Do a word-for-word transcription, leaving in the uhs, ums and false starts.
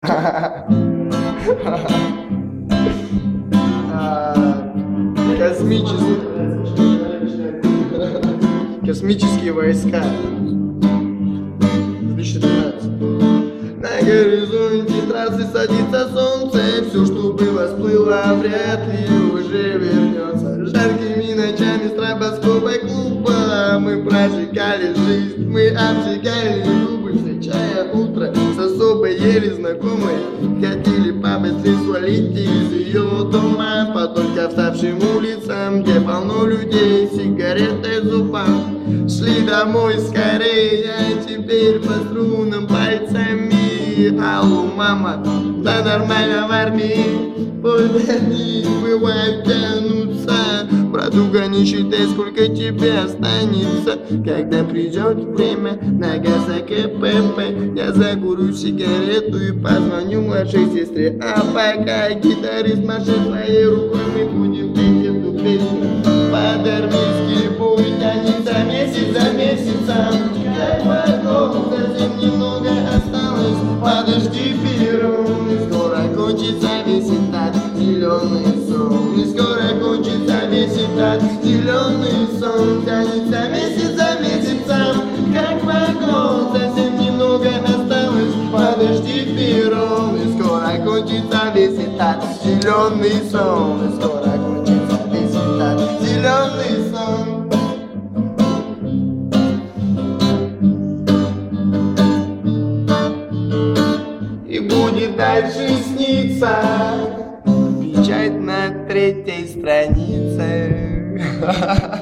Космические. Космические войска. две тысячи тринадцать. На горизонте трассы садится солнце. Все, что было, всплыло, вряд ли уже вернется. Жаркими ночами стробоскопа клуба мы прожигали жизнь, мы обжигали губы, встречая утро с особой еле знакомой. Хотели побыстрее свалить из ее дома по только вставшим улицам, где полно людей, сигареты в зубах. Шли домой скорее, а теперь по струнам пальцами. Алло, мама, да нормально в армии. Вот они бывают тянутся. Братуха, не считай, сколько тебе останется. Когда придет время на газ КПП, я закурю сигарету и позвоню младшей сестре. А пока гитарист машет своей рукой, мы будем петь эту песню. По-дармийски путь тянется месяц за месяцем. Как вокруг совсем немного осталось. Подожди, перрон, и скоро кончится весь этот зеленый сон. И скоро кончится весь этот зеленый сон. Тянется месяц за месяцем. Как вокруг совсем немного осталось. Подожди, перрон, и скоро кончится весь этот зеленый сон. И скоро кончится весь этот зеленый сон. И будет дальше сниться печать на третьей странице.